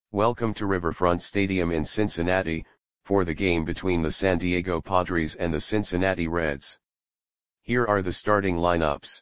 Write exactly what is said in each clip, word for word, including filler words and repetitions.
Welcome to Riverfront Stadium in Cincinnati, for the game between the San Diego Padres and the Cincinnati Reds. Here are the starting lineups.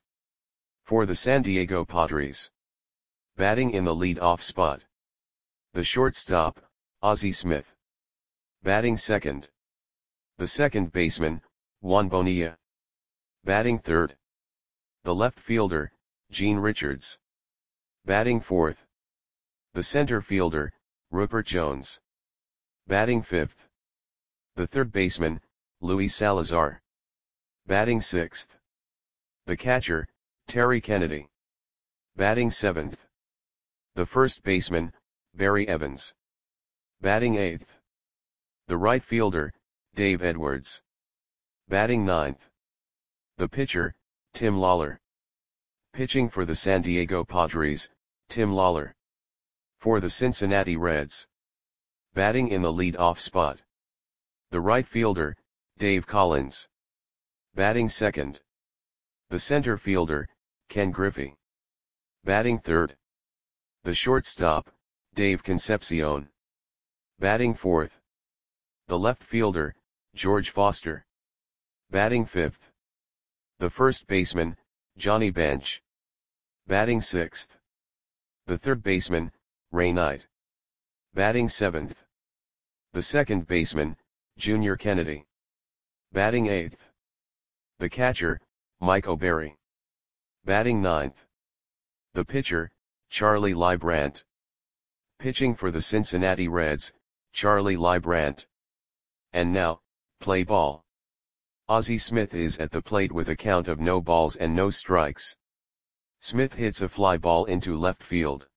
For the San Diego Padres. Batting in the lead-off spot. The shortstop, Ozzie Smith. Batting second. The second baseman, Juan Bonilla. Batting third. The left fielder, Gene Richards. Batting fourth. The center fielder, Rupert Jones. Batting fifth. The third baseman, Luis Salazar. Batting sixth. The catcher, Terry Kennedy. Batting seventh. The first baseman, Barry Evans. Batting eighth. The right fielder, Dave Edwards. Batting ninth. The pitcher, Tim Lawler. Pitching for the San Diego Padres, Tim Lawler. For the Cincinnati Reds. Batting in the lead-off spot. The right fielder, Dave Collins. Batting second. The center fielder, Ken Griffey. Batting third. The shortstop, Dave Concepcion. Batting fourth. The left fielder, George Foster. Batting fifth. The first baseman, Johnny Bench. Batting sixth. The third baseman, Ray Knight. Batting seventh. The second baseman, Junior Kennedy. Batting eighth. The catcher, Mike O'Berry. Batting ninth. The pitcher, Charlie Leibrandt. Pitching for the Cincinnati Reds, Charlie Leibrandt. And now, play ball. Ozzie Smith is at the plate with a count of no balls and no strikes. Smith hits a fly ball into left field.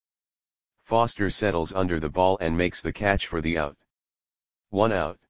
Foster settles under the ball and makes the catch for the out. One out.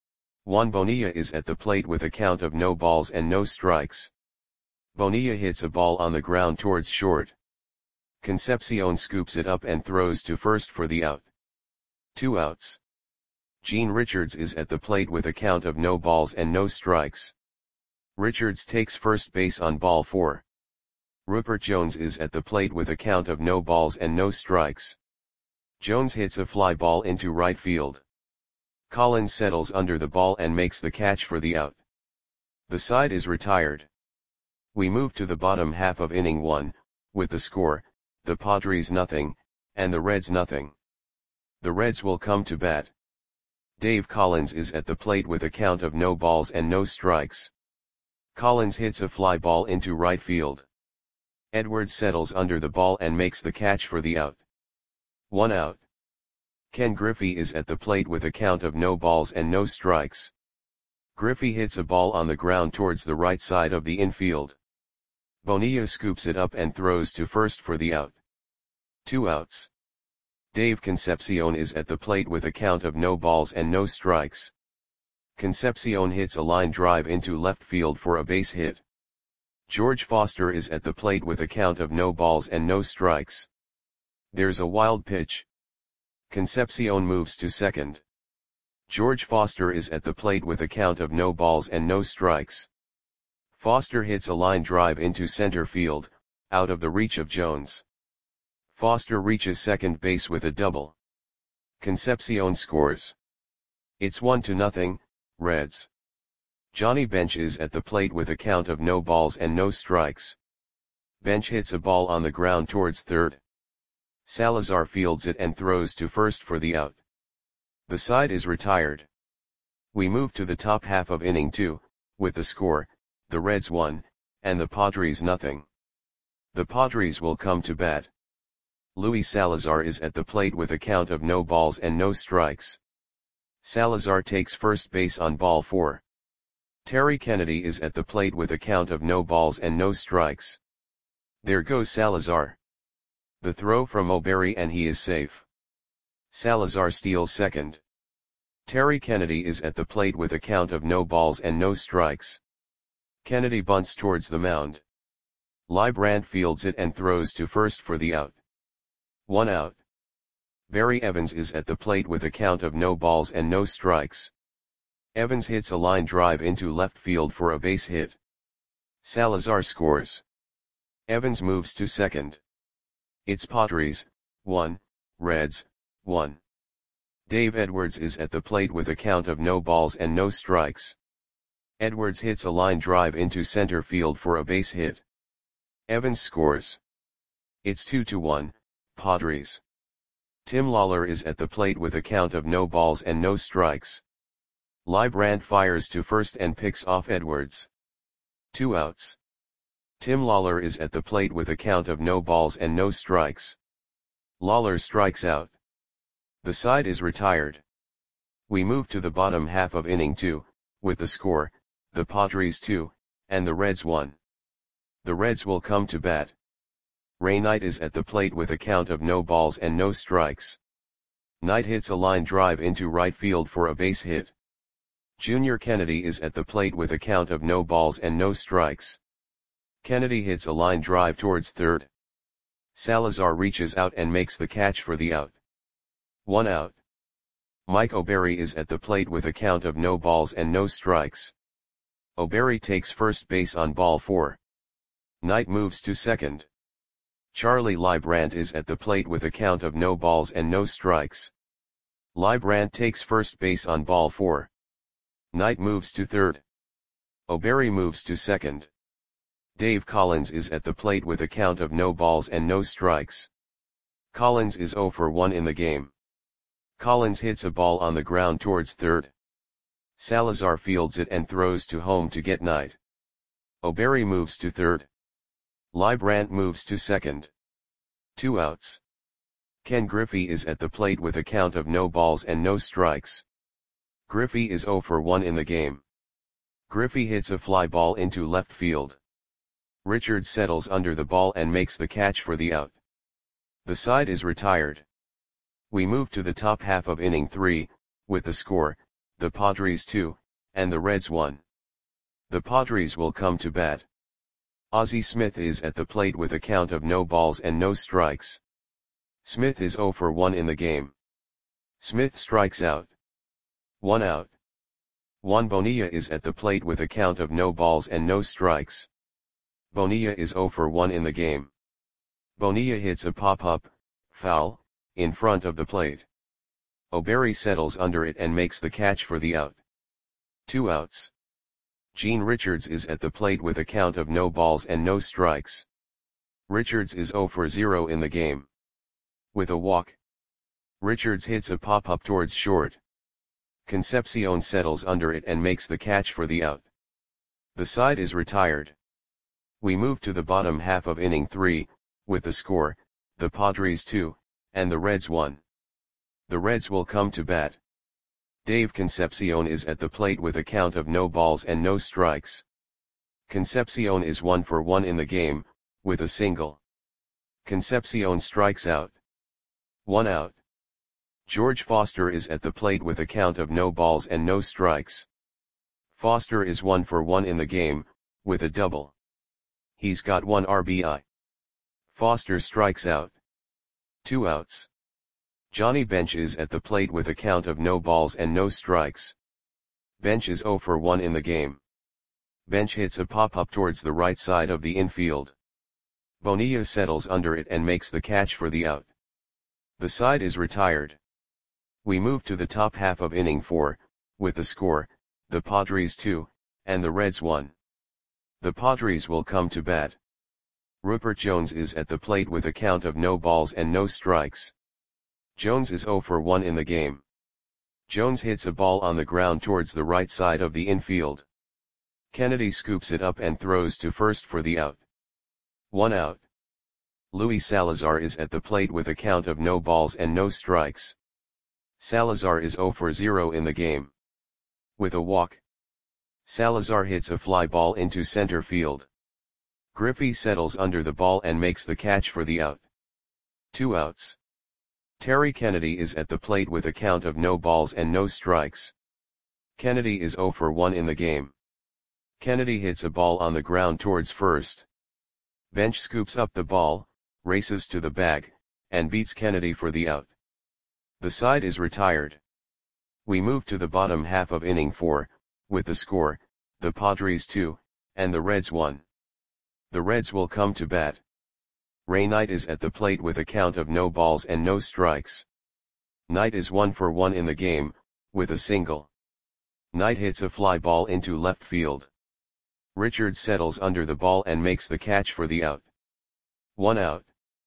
Juan Bonilla is at the plate with a count of no balls and no strikes. Bonilla hits a ball on the ground towards short. Concepcion scoops it up and throws to first for the out. Two outs. Gene Richards is at the plate with a count of no balls and no strikes. Richards takes first base on ball four. Rupert Jones is at the plate with a count of no balls and no strikes. Jones hits a fly ball into right field. Collins settles under the ball and makes the catch for the out. The side is retired. We move to the bottom half of inning one, with the score, the Padres nothing, and the Reds nothing. The Reds will come to bat. Dave Collins is at the plate with a count of no balls and no strikes. Collins hits a fly ball into right field. Edwards settles under the ball and makes the catch for the out. One out. Ken Griffey is at the plate with a count of no balls and no strikes. Griffey hits a ball on the ground towards the right side of the infield. Bonilla scoops it up and throws to first for the out. Two outs. Dave Concepcion is at the plate with a count of no balls and no strikes. Concepcion hits a line drive into left field for a base hit. George Foster is at the plate with a count of no balls and no strikes. There's a wild pitch. Concepcion moves to second. George Foster is at the plate with a count of no balls and no strikes. Foster hits a line drive into center field, out of the reach of Jones. Foster reaches second base with a double. Concepcion scores. It's one to nothing, Reds. Johnny Bench is at the plate with a count of no balls and no strikes. Bench hits a ball on the ground towards third. Salazar fields it and throws to first for the out. The side is retired. We move to the top half of inning two, with the score, the Reds one, and the Padres nothing. The Padres will come to bat. Luis Salazar is at the plate with a count of no balls and no strikes. Salazar takes first base on ball four. Terry Kennedy is at the plate with a count of no balls and no strikes. There goes Salazar. The throw from O'Berry and he is safe. Salazar steals second. Terry Kennedy is at the plate with a count of no balls and no strikes. Kennedy bunts towards the mound. Leibrandt fields it and throws to first for the out. One out. Barry Evans is at the plate with a count of no balls and no strikes. Evans hits a line drive into left field for a base hit. Salazar scores. Evans moves to second. It's Padres, one, Reds, one. Dave Edwards is at the plate with a count of no balls and no strikes. Edwards hits a line drive into center field for a base hit. Evans scores. It's two to one, Padres. Tim Lawler is at the plate with a count of no balls and no strikes. Leibrandt fires to first and picks off Edwards. Two outs. Tim Lawler is at the plate with a count of no balls and no strikes. Lawler strikes out. The side is retired. We move to the bottom half of inning two, with the score, the Padres two, and the Reds one. The Reds will come to bat. Ray Knight is at the plate with a count of no balls and no strikes. Knight hits a line drive into right field for a base hit. Junior Kennedy is at the plate with a count of no balls and no strikes. Kennedy hits a line drive towards third. Salazar reaches out and makes the catch for the out. One out. Mike O'Berry is at the plate with a count of no balls and no strikes. O'Berry takes first base on ball four. Knight moves to second. Charlie Leibrandt is at the plate with a count of no balls and no strikes. Leibrandt takes first base on ball four. Knight moves to third. O'Berry moves to second. Dave Collins is at the plate with a count of no balls and no strikes. Collins is oh for one in the game. Collins hits a ball on the ground towards third. Salazar fields it and throws to home to get Knight. O'Berry moves to third. Leibrandt moves to second. Two outs. Ken Griffey is at the plate with a count of no balls and no strikes. Griffey is oh for one in the game. Griffey hits a fly ball into left field. Richards settles under the ball and makes the catch for the out. The side is retired. We move to the top half of inning three, with the score, the Padres two, and the Reds one. The Padres will come to bat. Ozzie Smith is at the plate with a count of no balls and no strikes. Smith is oh for one in the game. Smith strikes out. One out. Juan Bonilla is at the plate with a count of no balls and no strikes. Bonilla is oh for one in the game. Bonilla hits a pop-up, foul, in front of the plate. O'Berry settles under it and makes the catch for the out. Two outs. Gene Richards is at the plate with a count of no balls and no strikes. Richards is oh for zero in the game. With a walk. Richards hits a pop-up towards short. Concepcion settles under it and makes the catch for the out. The side is retired. We move to the bottom half of inning three, with the score, the Padres two, and the Reds one. The Reds will come to bat. Dave Concepcion is at the plate with a count of no balls and no strikes. Concepcion is one for one in the game, with a single. Concepcion strikes out. One out. George Foster is at the plate with a count of no balls and no strikes. Foster is one for one in the game, with a double. He's got one R B I. Foster strikes out. Two outs. Johnny Bench is at the plate with a count of no balls and no strikes. Bench is oh for one in the game. Bench hits a pop-up towards the right side of the infield. Bonilla settles under it and makes the catch for the out. The side is retired. We move to the top half of inning four, with the score, the Padres two, and the Reds one. The Padres will come to bat. Rupert Jones is at the plate with a count of no balls and no strikes. Jones is oh for one in the game. Jones hits a ball on the ground towards the right side of the infield. Kennedy scoops it up and throws to first for the out. One out. Luis Salazar is at the plate with a count of no balls and no strikes. Salazar is oh for zero in the game. With a walk. Salazar hits a fly ball into center field. Griffey settles under the ball and makes the catch for the out. Two outs. Terry Kennedy is at the plate with a count of no balls and no strikes. Kennedy is oh for one in the game. Kennedy hits a ball on the ground towards first. Bench scoops up the ball, races to the bag, and beats Kennedy for the out. The side is retired. We move to the bottom half of inning four, with the score, the Padres two, and the Reds one. The Reds will come to bat. Ray Knight is at the plate with a count of no balls and no strikes. Knight is one for one in the game, with a single. Knight hits a fly ball into left field. Richards settles under the ball and makes the catch for the out. One out.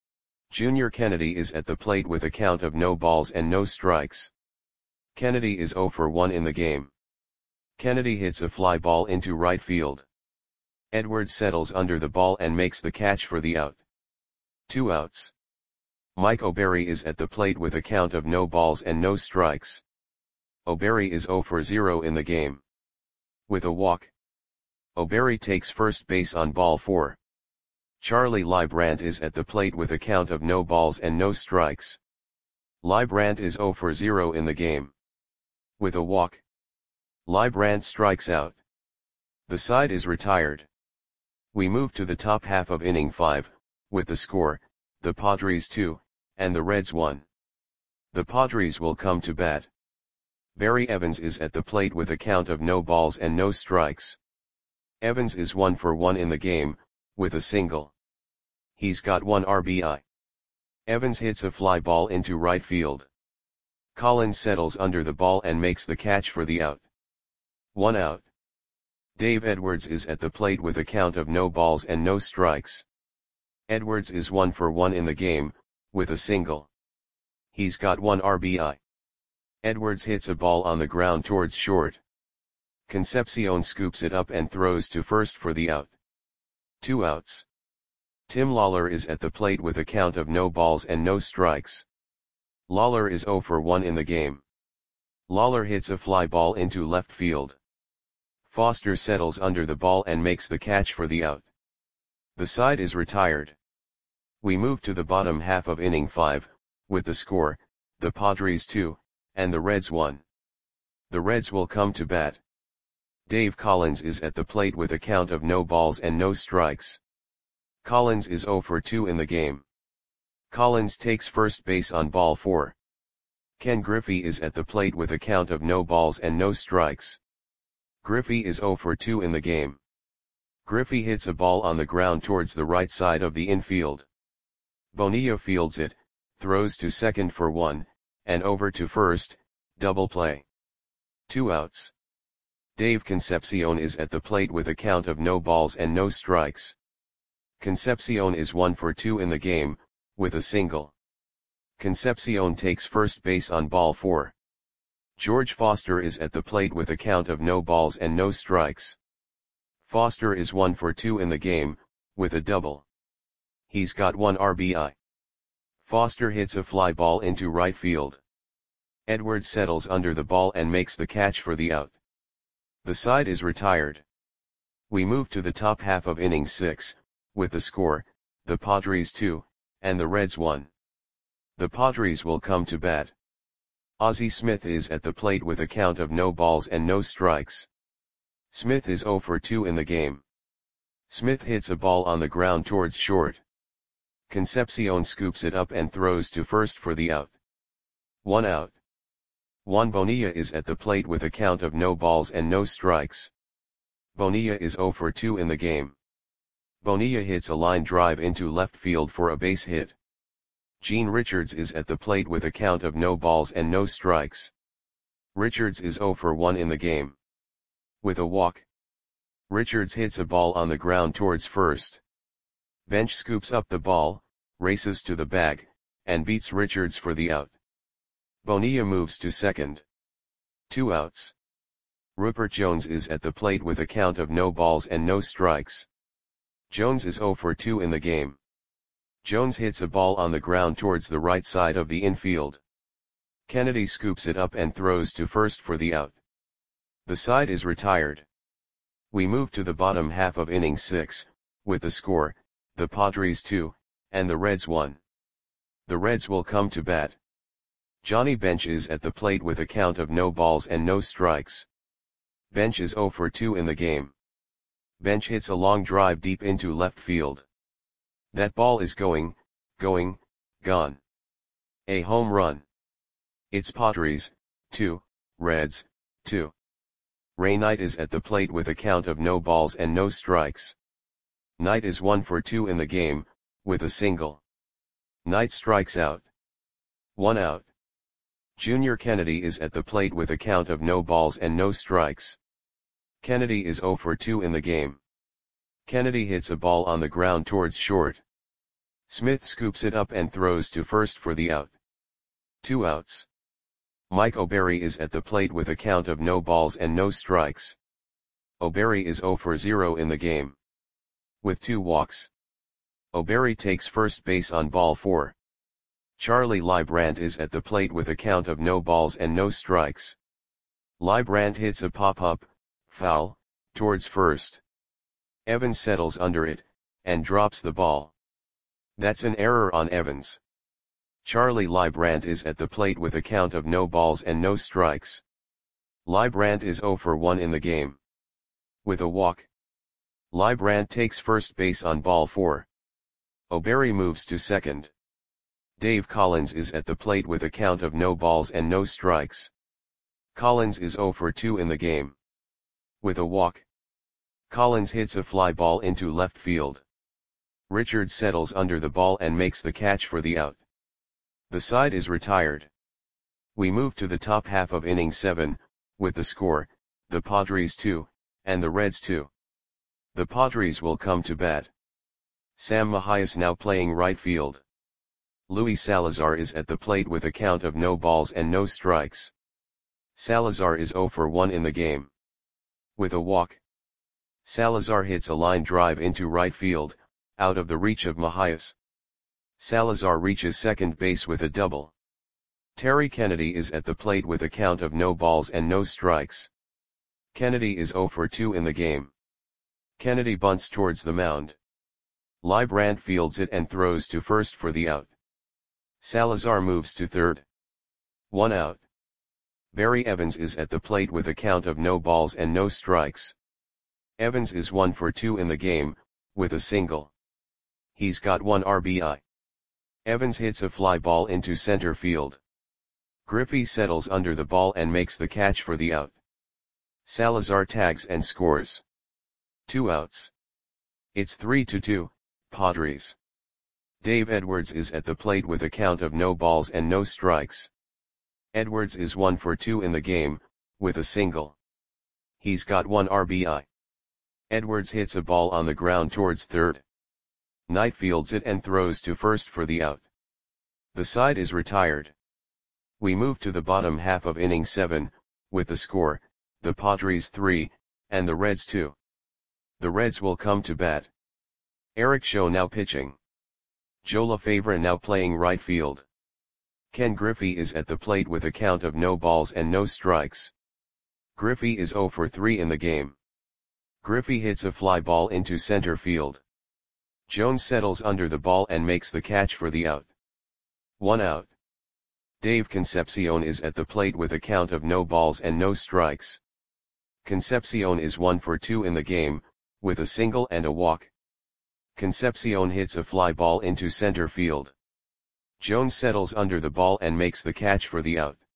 Junior Kennedy is at the plate with a count of no balls and no strikes. Kennedy is zero for one in the game. Kennedy hits a fly ball into right field. Edwards settles under the ball and makes the catch for the out. Two outs. Mike O'Berry is at the plate with a count of no balls and no strikes. O'Berry is zero for zero in the game. With a walk. O'Berry takes first base on ball four. Charlie Leibrandt is at the plate with a count of no balls and no strikes. Leibrandt is zero for zero in the game. With a walk. Leibrandt strikes out. The side is retired. We move to the top half of inning five, with the score, the Padres two, and the Reds one. The Padres will come to bat. Barry Evans is at the plate with a count of no balls and no strikes. Evans is one for one in the game, with a single. He's got one R B I. Evans hits a fly ball into right field. Collins settles under the ball and makes the catch for the out. One out. Dave Edwards is at the plate with a count of no balls and no strikes. Edwards is one for one in the game, with a single. He's got one R B I. Edwards hits a ball on the ground towards short. Concepcion scoops it up and throws to first for the out. Two outs. Tim Lawler is at the plate with a count of no balls and no strikes. Lawler is zero for one in the game. Lawler hits a fly ball into left field. Foster settles under the ball and makes the catch for the out. The side is retired. We move to the bottom half of inning five, with the score, the Padres two, and the Reds one. The Reds will come to bat. Dave Collins is at the plate with a count of no balls and no strikes. Collins is zero for two in the game. Collins takes first base on ball four. Ken Griffey is at the plate with a count of no balls and no strikes. Griffey is zero for two in the game. Griffey hits a ball on the ground towards the right side of the infield. Bonilla fields it, throws to second for one, and over to first, double play. Two outs. Dave Concepcion is at the plate with a count of no balls and no strikes. Concepcion is one for two in the game, with a single. Concepcion takes first base on ball four. George Foster is at the plate with a count of no balls and no strikes. Foster is one for two in the game, with a double. He's got one R B I. Foster hits a fly ball into right field. Edwards settles under the ball and makes the catch for the out. The side is retired. We move to the top half of inning six, with the score, the Padres two, and the Reds one. The Padres will come to bat. Ozzie Smith is at the plate with a count of no balls and no strikes. Smith is zero for two in the game. Smith hits a ball on the ground towards short. Concepcion scoops it up and throws to first for the out. One out. Juan Bonilla is at the plate with a count of no balls and no strikes. Bonilla is zero for two in the game. Bonilla hits a line drive into left field for a base hit. Gene Richards is at the plate with a count of no balls and no strikes. Richards is zero for one in the game. With a walk. Richards hits a ball on the ground towards first. Bench scoops up the ball, races to the bag, and beats Richards for the out. Bonilla moves to second. Two outs. Rupert Jones is at the plate with a count of no balls and no strikes. Jones is zero for two in the game. Jones hits a ball on the ground towards the right side of the infield. Kennedy scoops it up and throws to first for the out. The side is retired. We move to the bottom half of inning six, with the score, the Padres two, and the Reds one. The Reds will come to bat. Johnny Bench is at the plate with a count of no balls and no strikes. Bench is zero for two in the game. Bench hits a long drive deep into left field. That ball is going, going, gone. A home run. It's Padres, two, Reds, two. Ray Knight is at the plate with a count of no balls and no strikes. Knight is one for two in the game, with a single. Knight strikes out. One out. Junior Kennedy is at the plate with a count of no balls and no strikes. Kennedy is zero for two in the game. Kennedy hits a ball on the ground towards short. Smith scoops it up and throws to first for the out. Two outs. Mike O'Berry is at the plate with a count of no balls and no strikes. O'Berry is zero for zero in the game. With two walks. O'Berry takes first base on ball four. Charlie Leibrandt is at the plate with a count of no balls and no strikes. Leibrandt hits a pop-up, foul, towards first. Evans settles under it, and drops the ball. That's an error on Evans. Charlie Leibrandt is at the plate with a count of no balls and no strikes. Leibrandt is zero for one in the game. With a walk. Leibrandt takes first base on ball four. O'Berry moves to second. Dave Collins is at the plate with a count of no balls and no strikes. Collins is zero for two in the game. With a walk. Collins hits a fly ball into left field. Richards settles under the ball and makes the catch for the out. The side is retired. We move to the top half of inning seven, with the score, the Padres two, and the Reds two. The Padres will come to bat. Sam Mahias now playing right field. Luis Salazar is at the plate with a count of no balls and no strikes. Salazar is zero for one in the game. With a walk. Salazar hits a line drive into right field, out of the reach of Mahias. Salazar reaches second base with a double. Terry Kennedy is at the plate with a count of no balls and no strikes. Kennedy is zero for two in the game. Kennedy bunts towards the mound. Leibrandt fields it and throws to first for the out. Salazar moves to third. One out. Barry Evans is at the plate with a count of no balls and no strikes. Evans is one for two in the game, with a single. He's got one R B I. Evans hits a fly ball into center field. Griffey settles under the ball and makes the catch for the out. Salazar tags and scores. Two outs. It's three to two, Padres. Dave Edwards is at the plate with a count of no balls and no strikes. Edwards is one for two in the game, with a single. He's got one R B I. Edwards hits a ball on the ground towards third. Knight fields it and throws to first for the out. The side is retired. We move to the bottom half of inning seven, with the score, the Padres three, and the Reds two. The Reds will come to bat. Eric Show now pitching. Joe LaFavre now playing right field. Ken Griffey is at the plate with a count of no balls and no strikes. Griffey is zero for three in the game. Griffey hits a fly ball into center field. Jones settles under the ball and makes the catch for the out. One out. Dave Concepcion is at the plate with a count of no balls and no strikes. Concepcion is one for two in the game, with a single and a walk. Concepcion hits a fly ball into center field. Jones settles under the ball and makes the catch for the out.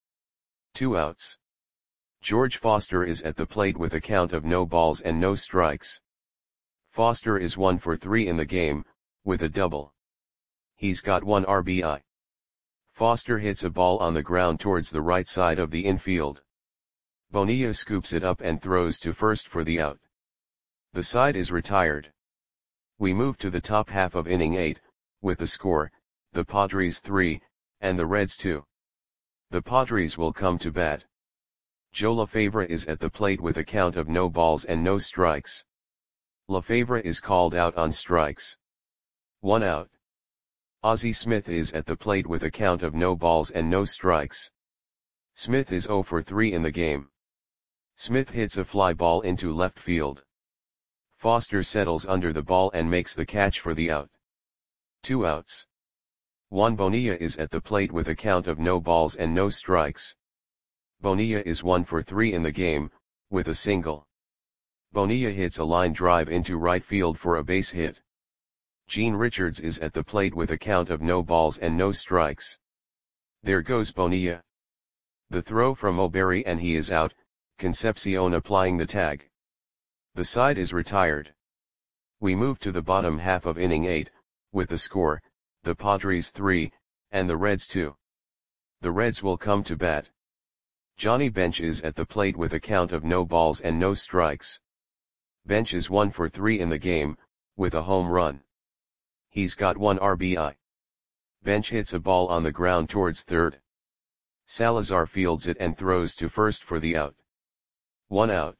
Two outs. George Foster is at the plate with a count of no balls and no strikes. Foster is one for three in the game, with a double. He's got one R B I. Foster hits a ball on the ground towards the right side of the infield. Bonilla scoops it up and throws to first for the out. The side is retired. We move to the top half of inning eight, with the score, the Padres three, and the Reds two. The Padres will come to bat. Joe LaFavre is at the plate with a count of no balls and no strikes. LaFavre is called out on strikes. One out. Ozzie Smith is at the plate with a count of no balls and no strikes. Smith is zero for three in the game. Smith hits a fly ball into left field. Foster settles under the ball and makes the catch for the out. Two outs. Juan Bonilla is at the plate with a count of no balls and no strikes. Bonilla is one for three in the game, with a single. Bonilla hits a line drive into right field for a base hit. Gene Richards is at the plate with a count of no balls and no strikes. There goes Bonilla. The throw from O'Berry and he is out, Concepcion applying the tag. The side is retired. We move to the bottom half of inning eight, with the score, the Padres three, and the Reds two. The Reds will come to bat. Johnny Bench is at the plate with a count of no balls and no strikes. Bench is one for three in the game, with a home run. He's got one R B I. Bench hits a ball on the ground towards third. Salazar fields it and throws to first for the out. One out.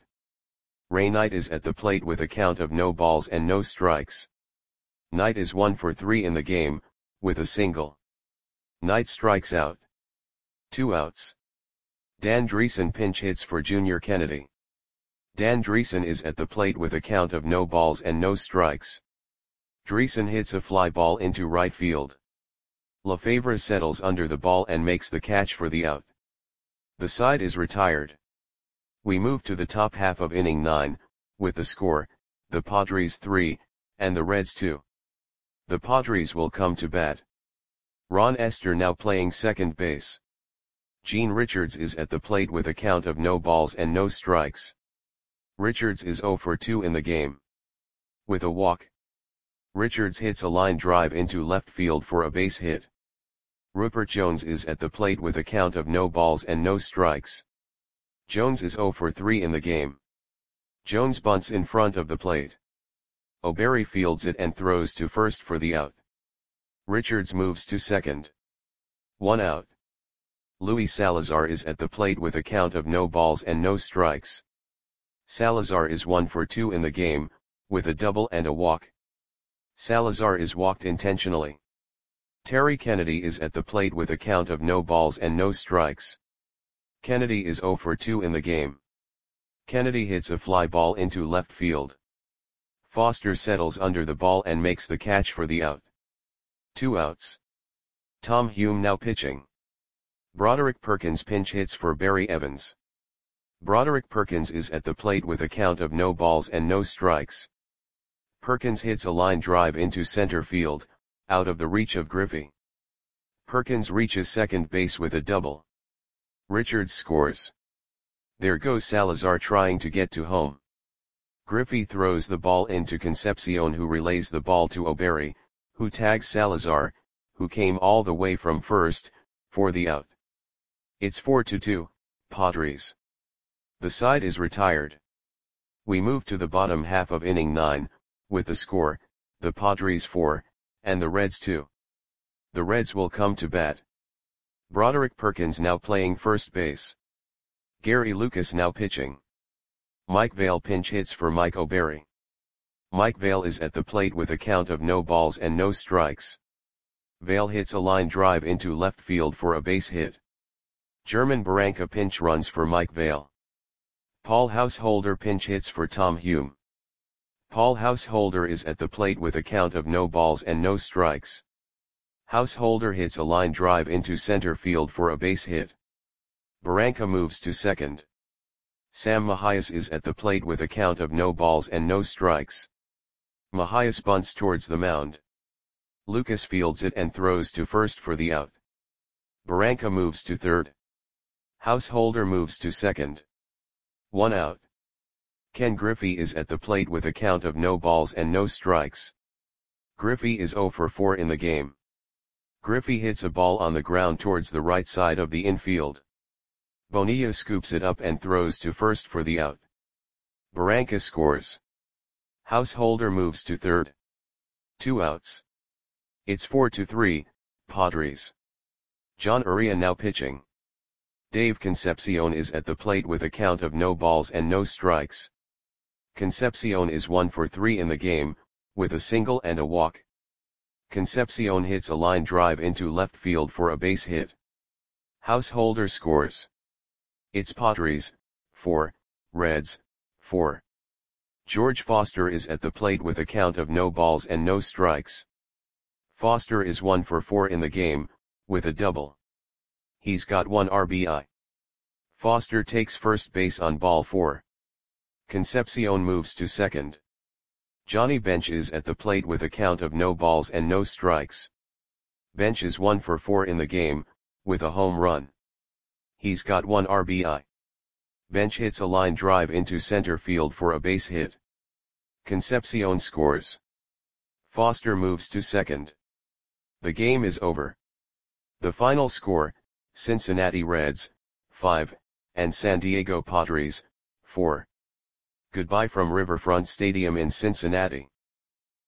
Ray Knight is at the plate with a count of no balls and no strikes. Knight is one for three in the game, with a single. Knight strikes out. Two outs. Dan Dreesen pinch hits for Junior Kennedy. Dan Dreesen is at the plate with a count of no balls and no strikes. Dreesen hits a fly ball into right field. Lefevre settles under the ball and makes the catch for the out. The side is retired. We move to the top half of inning nine, with the score, the Padres three, and the Reds two. The Padres will come to bat. Ron Esther now playing second base. Gene Richards is at the plate with a count of no balls and no strikes. Richards is zero for two in the game. With a walk. Richards hits a line drive into left field for a base hit. Rupert Jones is at the plate with a count of no balls and no strikes. Jones is zero for three in the game. Jones bunts in front of the plate. O'Berry fields it and throws to first for the out. Richards moves to second. One out. Luis Salazar is at the plate with a count of no balls and no strikes. Salazar is one for two in the game, with a double and a walk. Salazar is walked intentionally. Terry Kennedy is at the plate with a count of no balls and no strikes. Kennedy is zero for two in the game. Kennedy hits a fly ball into left field. Foster settles under the ball and makes the catch for the out. Two outs. Tom Hume now pitching. Broderick Perkins pinch hits for Barry Evans. Broderick Perkins is at the plate with a count of no balls and no strikes. Perkins hits a line drive into center field, out of the reach of Griffey. Perkins reaches second base with a double. Richards scores. There goes Salazar trying to get to home. Griffey throws the ball into Concepcion, who relays the ball to O'Berry, who tags Salazar, who came all the way from first, for the out. It's four to two, Padres. The side is retired. We move to the bottom half of inning nine, with the score, the Padres four, and the Reds two. The Reds will come to bat. Broderick Perkins now playing first base. Gary Lucas now pitching. Mike Vail pinch hits for Mike O'Berry. Mike Vail is at the plate with a count of no balls and no strikes. Vail hits a line drive into left field for a base hit. German Barranca pinch runs for Mike Vail. Paul Householder pinch hits for Tom Hume. Paul Householder is at the plate with a count of no balls and no strikes. Householder hits a line drive into center field for a base hit. Barranca moves to second. Sam Mahias is at the plate with a count of no balls and no strikes. Mahias bunts towards the mound. Lucas fields it and throws to first for the out. Barranca moves to third. Householder moves to second. One out. Ken Griffey is at the plate with a count of no balls and no strikes. Griffey is zero for four in the game. Griffey hits a ball on the ground towards the right side of the infield. Bonilla scoops it up and throws to first for the out. Barranca scores. Householder moves to third. Two outs. It's four to three, Padres. John Uria now pitching. Dave Concepcion is at the plate with a count of no balls and no strikes. Concepcion is one for three in the game, with a single and a walk. Concepcion hits a line drive into left field for a base hit. Householder scores. It's Padres, four, Reds, four. George Foster is at the plate with a count of no balls and no strikes. Foster is one for four in the game, with a double. He's got one R B I. Foster takes first base on ball four. Concepcion moves to second. Johnny Bench is at the plate with a count of no balls and no strikes. Bench is one for four in the game, with a home run. He's got one R B I. Bench hits a line drive into center field for a base hit. Concepcion scores. Foster moves to second. The game is over. The final score, Cincinnati Reds, five, and San Diego Padres, four. Goodbye from Riverfront Stadium in Cincinnati.